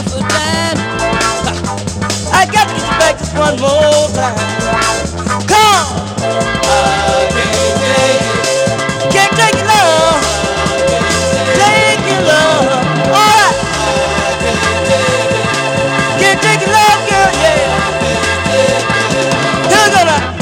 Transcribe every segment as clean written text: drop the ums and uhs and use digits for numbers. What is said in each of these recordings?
going for time. I got to get you back just one more time. Come! I can't take it. Can't take it, love. Take it, love. All right. Can't take it, love, girl, yeah. Here we go now.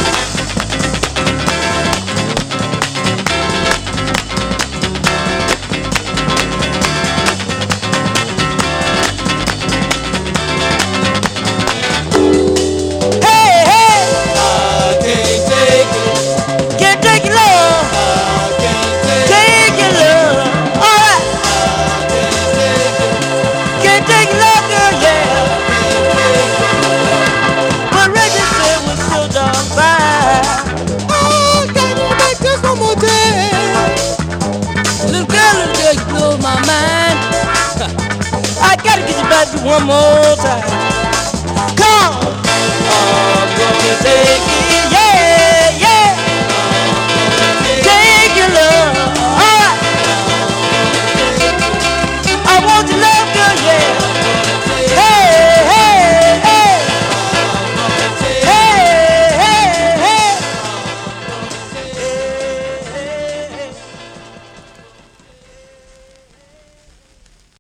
I gotta get you back one more time. Come on, I'm gonna take it.